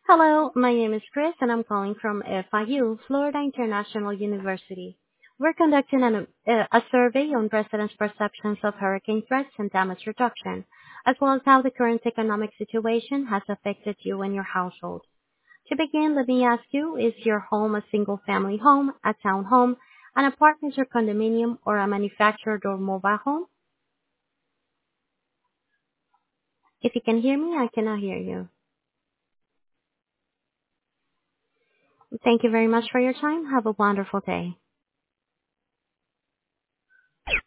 Hello, my name is Chris and I'm calling from FIU, Florida International University. We're conducting a survey on residents' perceptions of hurricane threats and damage reduction, as well as how the current economic situation has affected you and your household. To begin, let me ask you, is your home a single-family home, a townhome, an apartment or condominium, or a manufactured or mobile home? If you can hear me, I cannot hear you. Thank you very much for your time. Have a wonderful day.